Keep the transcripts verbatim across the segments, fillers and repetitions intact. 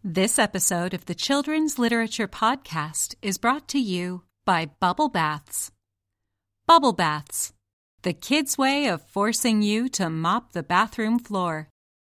This episode of the Children's Literature Podcast is brought to you by Bubble Baths. Bubble Baths, the kids' way of forcing you to mop the bathroom floor.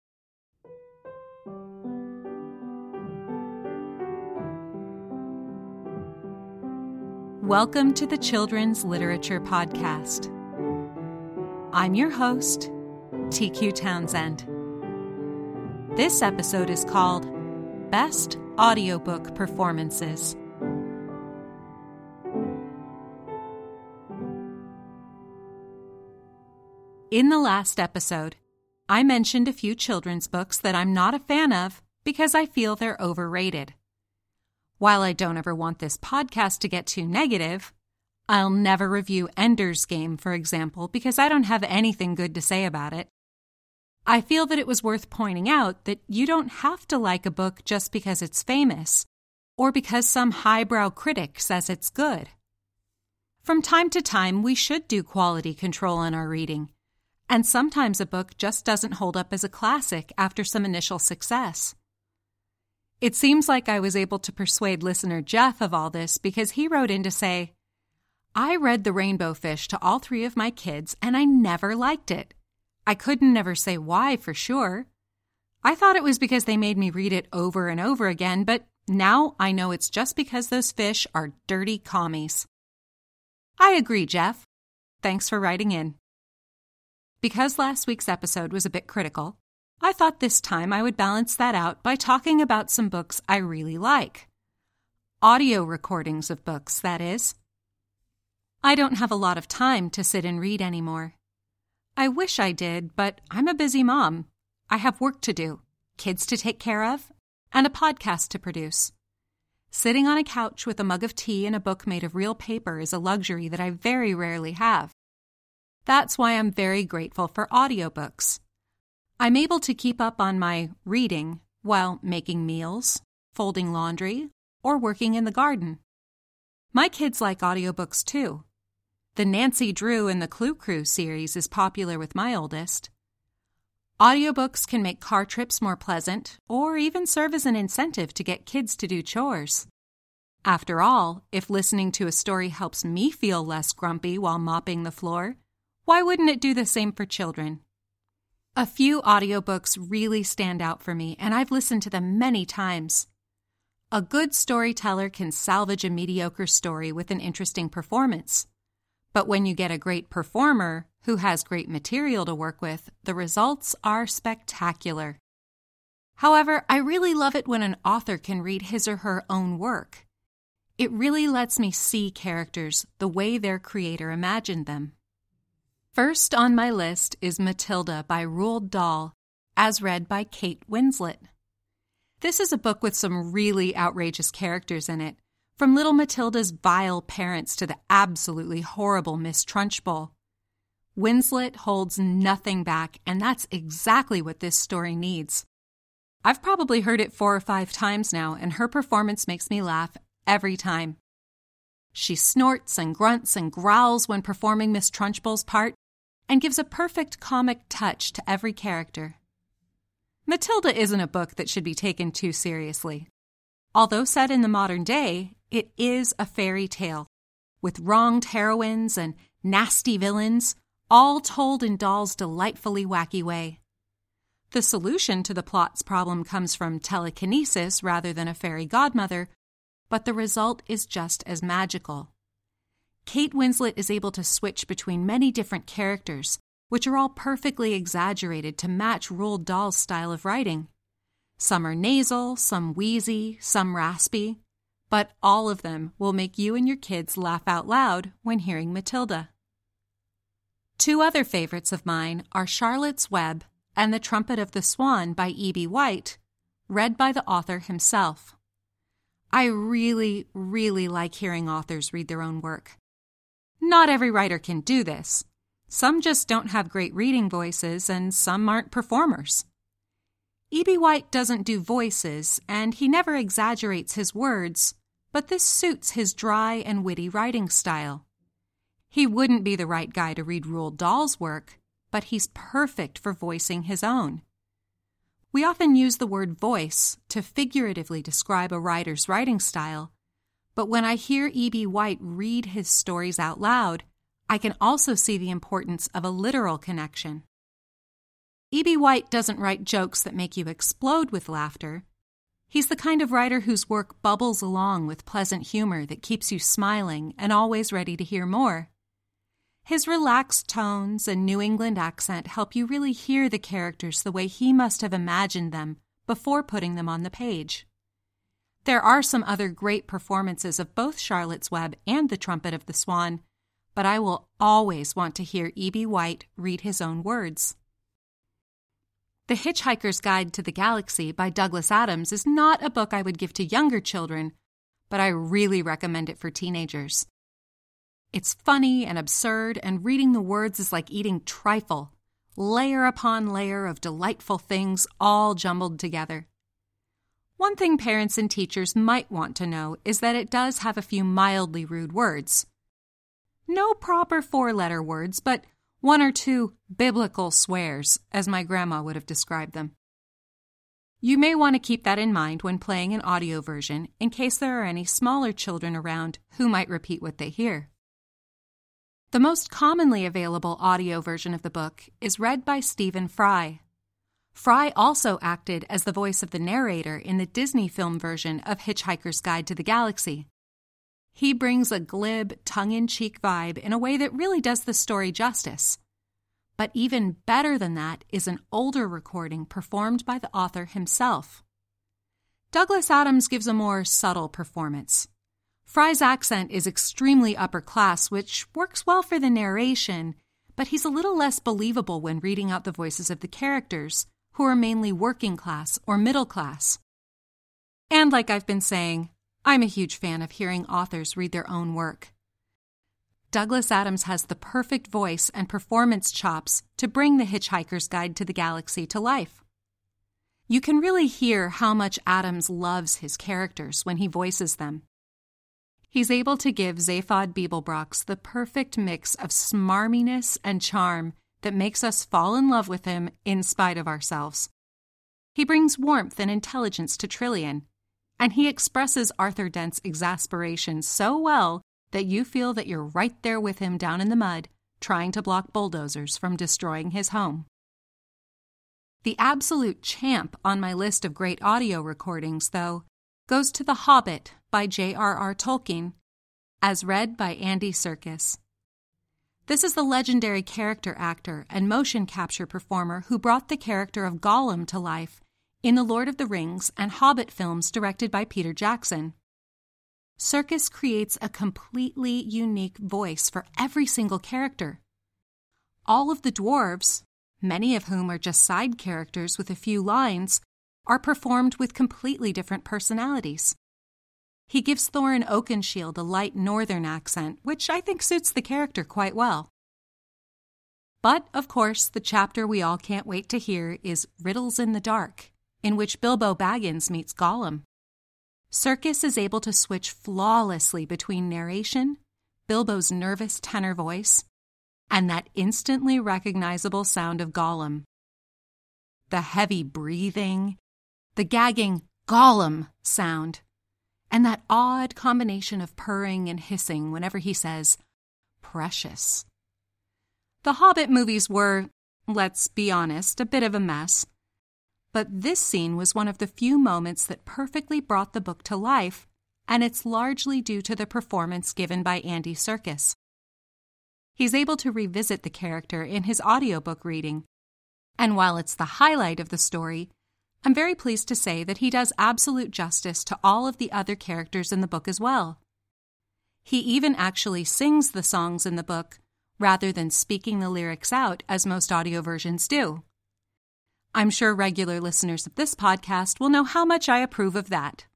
Welcome to the Children's Literature Podcast. I'm your host, T Q Townsend. This episode is called Best Audiobook Performances. In the last episode, I mentioned a few children's books that I'm not a fan of because I feel they're overrated. While I don't ever want this podcast to get too negative, I'll never review Ender's Game, for example, because I don't have anything good to say about it. I feel that it was worth pointing out that you don't have to like a book just because it's famous, or because some highbrow critic says it's good. From time to time, we should do quality control on our reading, and sometimes a book just doesn't hold up as a classic after some initial success. It seems like I was able to persuade listener Jeff of all this because he wrote in to say, "I read The Rainbow Fish to all three of my kids, and I never liked it. I couldn't never say why for sure. I thought it was because they made me read it over and over again, but now I know it's just because those fish are dirty commies." I agree, Jeff. Thanks for writing in. Because last week's episode was a bit critical, I thought this time I would balance that out by talking about some books I really like. Audio recordings of books, that is. I don't have a lot of time to sit and read anymore. I wish I did, but I'm a busy mom. I have work to do, kids to take care of, and a podcast to produce. Sitting on a couch with a mug of tea and a book made of real paper is a luxury that I very rarely have. That's why I'm very grateful for audiobooks. I'm able to keep up on my reading while making meals, folding laundry, or working in the garden. My kids like audiobooks too. The Nancy Drew and the Clue Crew series is popular with my oldest. Audiobooks can make car trips more pleasant or even serve as an incentive to get kids to do chores. After all, if listening to a story helps me feel less grumpy while mopping the floor, why wouldn't it do the same for children? A few audiobooks really stand out for me, and I've listened to them many times. A good storyteller can salvage a mediocre story with an interesting performance. But when you get a great performer who has great material to work with, the results are spectacular. However, I really love it when an author can read his or her own work. It really lets me see characters the way their creator imagined them. First on my list is Matilda by Roald Dahl, as read by Kate Winslet. This is a book with some really outrageous characters in it, from little Matilda's vile parents to the absolutely horrible Miss Trunchbull. Winslet holds nothing back, and that's exactly what this story needs. I've probably heard it four or five times now, and her performance makes me laugh every time. She snorts and grunts and growls when performing Miss Trunchbull's part, and gives a perfect comic touch to every character. Matilda isn't a book that should be taken too seriously. Although set in the modern day, it is a fairy tale, with wronged heroines and nasty villains, all told in Dahl's delightfully wacky way. The solution to the plot's problem comes from telekinesis rather than a fairy godmother, but the result is just as magical. Kate Winslet is able to switch between many different characters, which are all perfectly exaggerated to match Roald Dahl's style of writing. Some are nasal, some wheezy, some raspy, but all of them will make you and your kids laugh out loud when hearing Matilda. Two other favorites of mine are Charlotte's Web and The Trumpet of the Swan by E B White, read by the author himself. I really, really like hearing authors read their own work. Not every writer can do this. Some just don't have great reading voices, and some aren't performers. E B White doesn't do voices, and he never exaggerates his words, but this suits his dry and witty writing style. He wouldn't be the right guy to read Roald Dahl's work, but he's perfect for voicing his own. We often use the word voice to figuratively describe a writer's writing style, but when I hear E B. White read his stories out loud, I can also see the importance of a literal connection. E B. White doesn't write jokes that make you explode with laughter. He's the kind of writer whose work bubbles along with pleasant humor that keeps you smiling and always ready to hear more. His relaxed tones and New England accent help you really hear the characters the way he must have imagined them before putting them on the page. There are some other great performances of both Charlotte's Web and The Trumpet of the Swan, but I will always want to hear E B. White read his own words. The Hitchhiker's Guide to the Galaxy by Douglas Adams is not a book I would give to younger children, but I really recommend it for teenagers. It's funny and absurd, and reading the words is like eating trifle, layer upon layer of delightful things all jumbled together. One thing parents and teachers might want to know is that it does have a few mildly rude words. No proper four-letter words, but one or two biblical swears, as my grandma would have described them. You may want to keep that in mind when playing an audio version in case there are any smaller children around who might repeat what they hear. The most commonly available audio version of the book is read by Stephen Fry. Fry also acted as the voice of the narrator in the Disney film version of Hitchhiker's Guide to the Galaxy. He brings a glib, tongue-in-cheek vibe in a way that really does the story justice. But even better than that is an older recording performed by the author himself. Douglas Adams gives a more subtle performance. Fry's accent is extremely upper class, which works well for the narration, but he's a little less believable when reading out the voices of the characters, who are mainly working class or middle class. And like I've been saying, I'm a huge fan of hearing authors read their own work. Douglas Adams has the perfect voice and performance chops to bring The Hitchhiker's Guide to the Galaxy to life. You can really hear how much Adams loves his characters when he voices them. He's able to give Zaphod Beeblebrox the perfect mix of smarminess and charm that makes us fall in love with him in spite of ourselves. He brings warmth and intelligence to Trillian, and he expresses Arthur Dent's exasperation so well that you feel that you're right there with him down in the mud, trying to block bulldozers from destroying his home. The absolute champ on my list of great audio recordings, though, goes to The Hobbit by J R R Tolkien, as read by Andy Serkis. This is the legendary character actor and motion capture performer who brought the character of Gollum to life in the Lord of the Rings and Hobbit films directed by Peter Jackson. Serkis creates a completely unique voice for every single character. All of the dwarves, many of whom are just side characters with a few lines, are performed with completely different personalities. He gives Thorin Oakenshield a light northern accent, which I think suits the character quite well. But, of course, the chapter we all can't wait to hear is Riddles in the Dark, in which Bilbo Baggins meets Gollum. Serkis is able to switch flawlessly between narration, Bilbo's nervous tenor voice, and that instantly recognizable sound of Gollum. The heavy breathing, the gagging Gollum sound, and that odd combination of purring and hissing whenever he says, precious. The Hobbit movies were, let's be honest, a bit of a mess. But this scene was one of the few moments that perfectly brought the book to life, and it's largely due to the performance given by Andy Serkis. He's able to revisit the character in his audiobook reading, and while it's the highlight of the story, I'm very pleased to say that he does absolute justice to all of the other characters in the book as well. He even actually sings the songs in the book, rather than speaking the lyrics out as most audio versions do. I'm sure regular listeners of this podcast will know how much I approve of that.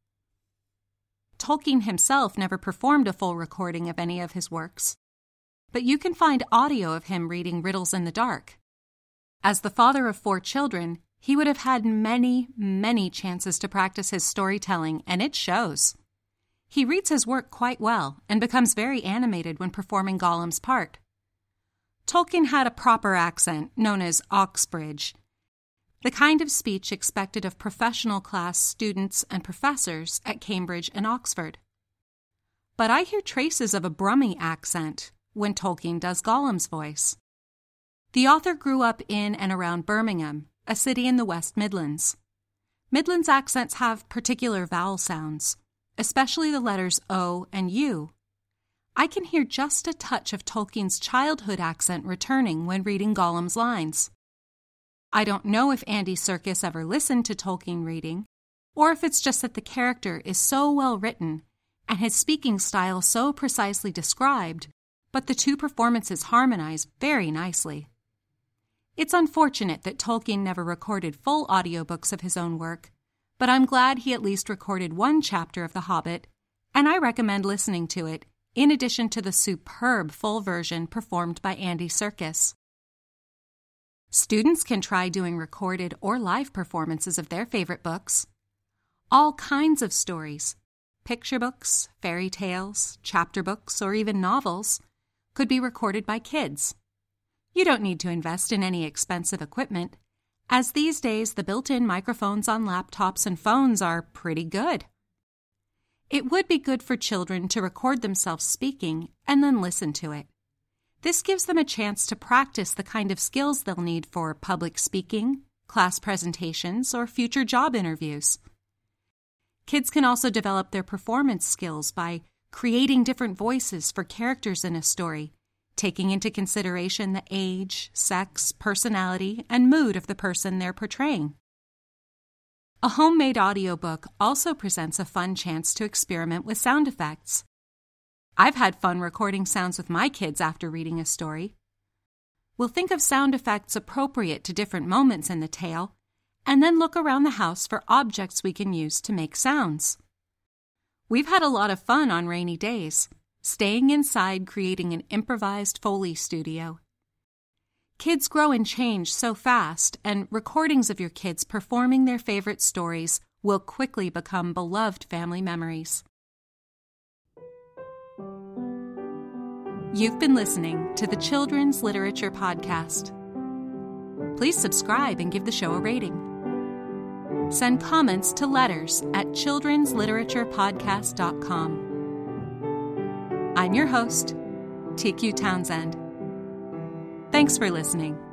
Tolkien himself never performed a full recording of any of his works, but you can find audio of him reading Riddles in the Dark. As the father of four children, he would have had many, many chances to practice his storytelling, and it shows. He reads his work quite well and becomes very animated when performing Gollum's part. Tolkien had a proper accent, known as Oxbridge, the kind of speech expected of professional class students and professors at Cambridge and Oxford. But I hear traces of a Brummie accent when Tolkien does Gollum's voice. The author grew up in and around Birmingham, a city in the West Midlands. Midlands accents have particular vowel sounds, especially the letters O and U. I can hear just a touch of Tolkien's childhood accent returning when reading Gollum's lines. I don't know if Andy Serkis ever listened to Tolkien reading, or if it's just that the character is so well written and his speaking style so precisely described, but the two performances harmonize very nicely. It's unfortunate that Tolkien never recorded full audiobooks of his own work, but I'm glad he at least recorded one chapter of The Hobbit, and I recommend listening to it, in addition to the superb full version performed by Andy Serkis. Students can try doing recorded or live performances of their favorite books. All kinds of stories, picture books, fairy tales, chapter books, or even novels, could be recorded by kids. You don't need to invest in any expensive equipment, as these days the built-in microphones on laptops and phones are pretty good. It would be good for children to record themselves speaking and then listen to it. This gives them a chance to practice the kind of skills they'll need for public speaking, class presentations, or future job interviews. Kids can also develop their performance skills by creating different voices for characters in a story, taking into consideration the age, sex, personality, and mood of the person they're portraying. A homemade audiobook also presents a fun chance to experiment with sound effects. I've had fun recording sounds with my kids after reading a story. We'll think of sound effects appropriate to different moments in the tale, and then look around the house for objects we can use to make sounds. We've had a lot of fun on rainy days, staying inside creating an improvised Foley studio. Kids grow and change so fast, and recordings of your kids performing their favorite stories will quickly become beloved family memories. You've been listening to the Children's Literature Podcast. Please subscribe and give the show a rating. Send comments to letters at children's literature podcast dot com. I'm your host, T Q Townsend. Thanks for listening.